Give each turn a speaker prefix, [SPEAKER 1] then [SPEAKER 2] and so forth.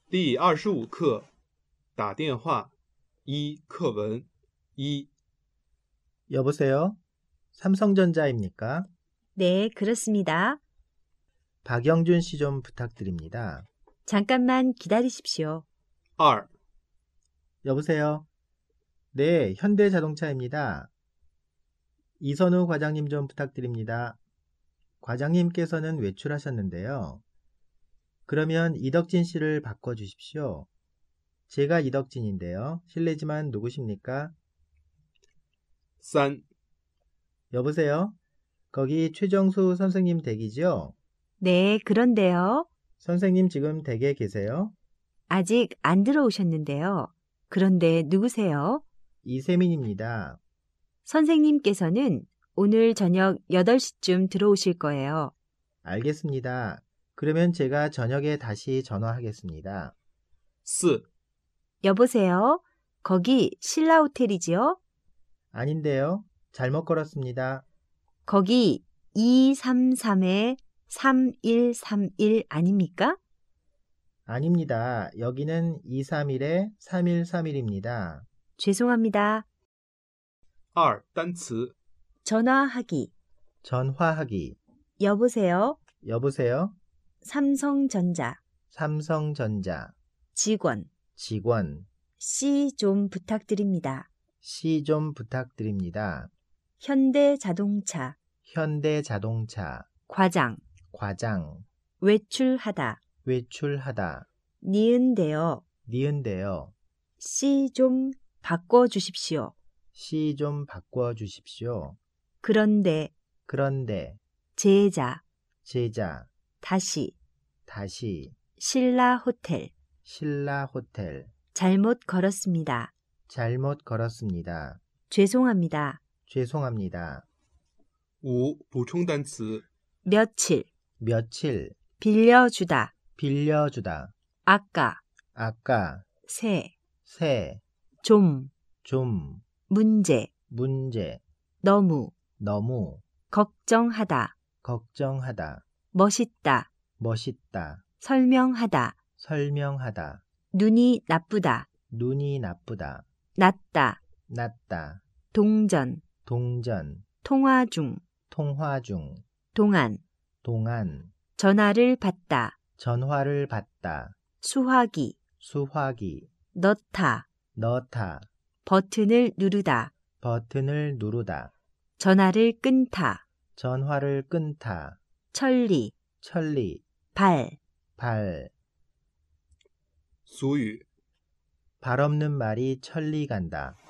[SPEAKER 1] 第25课打电话一课文一
[SPEAKER 2] 여보세요? 삼성전자입니까?
[SPEAKER 3] 네, 그렇습니다.
[SPEAKER 2] 박영준 씨 좀 부탁드립니다.
[SPEAKER 3] 잠깐만 기다리십시오.
[SPEAKER 1] 二
[SPEAKER 2] 여보세요? 네, 현대자동차입니다. 이선우 과장님 좀 부탁드립니다. 과장님께서는 외출하셨는데요. 그러면 이덕진 씨를 바꿔주십시오. 제가 이덕진인데요. 실례지만 누구십니까?
[SPEAKER 1] 三
[SPEAKER 2] 여보세요? 거기 최정수 선생님 댁이죠?
[SPEAKER 3] 네, 그런데요.
[SPEAKER 2] 선생님 지금 댁에 계세요?
[SPEAKER 3] 아직 안 들어오셨는데요. 그런데 누구세요?
[SPEAKER 2] 이세민입니다.
[SPEAKER 3] 선생님께서는 오늘 저녁 8시쯤 들어오실 거예요.
[SPEAKER 2] 알겠습니다. 그러면 제가 저녁에 다시 전화하겠습니다.
[SPEAKER 1] 四
[SPEAKER 3] 여보세요? 거기 신라 호텔이지요?
[SPEAKER 2] 아닌데요. 잘못 걸었습니다.
[SPEAKER 3] 거기 233-3131 아닙니까?
[SPEAKER 2] 아닙니다. 여기는 231-3131입니다.
[SPEAKER 3] 죄송합니다.
[SPEAKER 1] 二单词
[SPEAKER 3] 전화하기.
[SPEAKER 2] 전화하기.
[SPEAKER 3] 여보세요?
[SPEAKER 2] 여보세요?
[SPEAKER 3] 삼성전자.
[SPEAKER 2] 삼성전자.
[SPEAKER 3] 직원.
[SPEAKER 2] 직원.
[SPEAKER 3] C 좀 부탁드립니다.
[SPEAKER 2] 시 좀 부탁드립니다.
[SPEAKER 3] 현대자동차.
[SPEAKER 2] 현대자동차.
[SPEAKER 3] 과장.
[SPEAKER 2] 과장.
[SPEAKER 3] 외출하다.
[SPEAKER 2] 외출하다.
[SPEAKER 3] 니은데요.
[SPEAKER 2] 니은데요.
[SPEAKER 3] C 좀 바꿔주십시오.
[SPEAKER 2] 시 좀 바꿔주십시오.
[SPEAKER 3] 그런데
[SPEAKER 2] 그런데
[SPEAKER 3] 제자.
[SPEAKER 2] 제자.
[SPEAKER 3] 다시.
[SPEAKER 2] 다시.
[SPEAKER 3] 신라 호텔.
[SPEAKER 2] 신라 호텔.
[SPEAKER 3] 잘못 걸었습니다.
[SPEAKER 2] 잘못 걸었습니다.
[SPEAKER 3] 죄송합니다.
[SPEAKER 2] 죄송합니다.
[SPEAKER 1] 五补充单词
[SPEAKER 3] 며칠.
[SPEAKER 2] 며칠.
[SPEAKER 3] 빌려주다.
[SPEAKER 2] 빌려주다.
[SPEAKER 3] 아까.
[SPEAKER 2] 아까.
[SPEAKER 3] 새.
[SPEAKER 2] 새.
[SPEAKER 3] 좀.
[SPEAKER 2] 좀.
[SPEAKER 3] 문제.
[SPEAKER 2] 문제.
[SPEAKER 3] 너무.
[SPEAKER 2] 너무.
[SPEAKER 3] 걱정하다.
[SPEAKER 2] 걱정하다.
[SPEAKER 3] 멋있다.
[SPEAKER 2] 멋있다.
[SPEAKER 3] 설명하다.
[SPEAKER 2] 설명하다.
[SPEAKER 3] 눈이 나쁘다.
[SPEAKER 2] 눈이 나쁘다.
[SPEAKER 3] 낮다.
[SPEAKER 2] 낮다.
[SPEAKER 3] 동전.
[SPEAKER 2] 동전.
[SPEAKER 3] 통화 중.
[SPEAKER 2] 통화 중.
[SPEAKER 3] 동안.
[SPEAKER 2] 동안.
[SPEAKER 3] 전화를 받다.
[SPEAKER 2] 전화를 받다.
[SPEAKER 3] 수화기.
[SPEAKER 2] 수화기.
[SPEAKER 3] 넣다.
[SPEAKER 2] 넣다.
[SPEAKER 3] 버튼을 누르다.
[SPEAKER 2] 버튼을 누르다.
[SPEAKER 3] 전화를 끊다.
[SPEAKER 2] 전화를 끊다.
[SPEAKER 3] 천리.
[SPEAKER 2] 천리.
[SPEAKER 3] 발.
[SPEAKER 2] 발.
[SPEAKER 1] 俗语
[SPEAKER 2] 발 없는 말이 천리 간다.